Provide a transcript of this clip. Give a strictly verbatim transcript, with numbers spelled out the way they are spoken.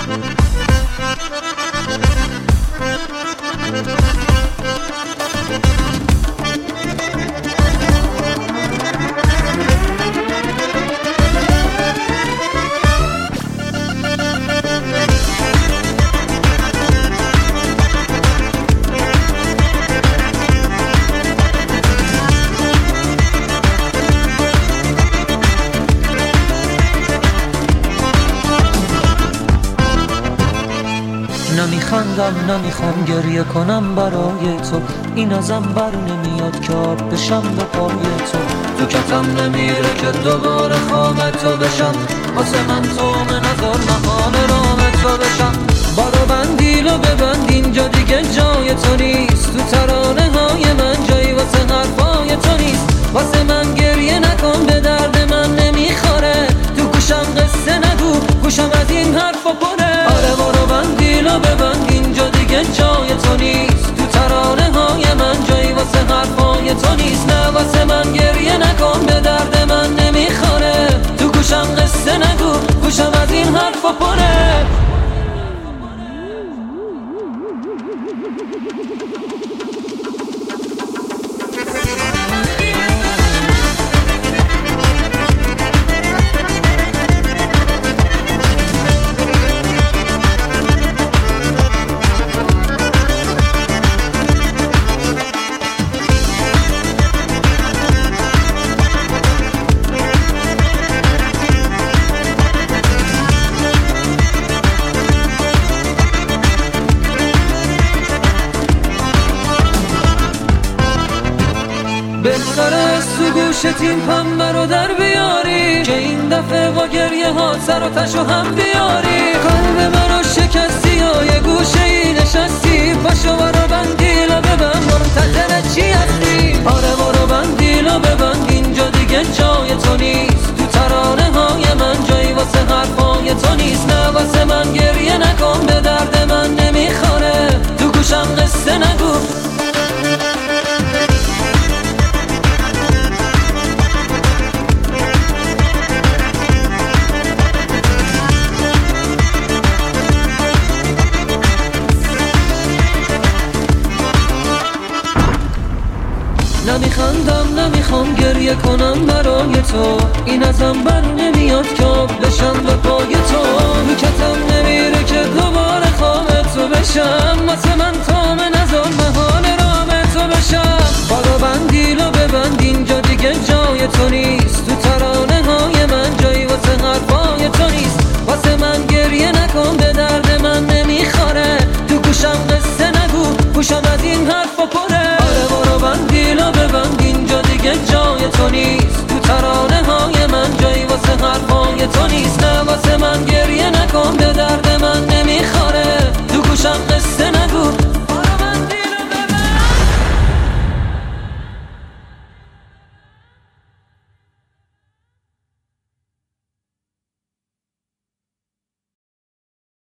نمیخندم نمیخوام گریه کنم برای تو، این ازم بر نمیاد که آب بشم به پای تو. تو کتم نمیره که دوباره خواب تو بشم، واسه من تو نظر مهان رام تو بشم. بارو بندیلو ببند اینجا دیگه جای تو نیست، تو ترانه های من جایی واسه حرفای تو نیست. واسه من گریه نکن به درد من نمیخوره، تو گوشم قصه نگو گوشم از این حرفا پره. آره بارو بندیلو ببند اینجا دیگه جای تو نیست، تو ترانه های من جایی واسه حرفای تو نیست. نه واسه من گریه نکن به درد من نمیخوره، تو گوشم قصه نگو گوشم از این حرفا پره. بهتره تو گوشت این پنبه رو در بیاری، که این دفعه با گریه ها سر و تشو هم بیاری. قلب من رو شکستی و یه گوشه ای نشستی، پاشو برو بندیلو ببند منتظر چی هستی؟ آره برو بندیلو ببند اینجا دیگه جای تو نیست، تو ترانه های من جایی واسه حرفای تو نیست. نه واسه من گریه نکن به درد من نمیخوره، تو گوشم قصه نگو. نمیخندم نمیخوام گریه کنم برای تو، این ازم بر نمیاد که آب بشم به پای تو. میکتم نمیره که دوباره خواب تو بشم، واسه من تام نزار مهان رام تو بشم. بارو بندیلو ببند اینجا دیگه جای تو نیست، تو ترانه های من جایی واسه حرفای تو نیست. واسه من گریه نکن به درد من نمیخوره، تو گوشم قصه نگو گوشم از این حرفا پره. آره بارو بندیلو ببند اینجا دیگه جای تو نیست، تو ترانه های من جایی واسه حرفای تو نیست.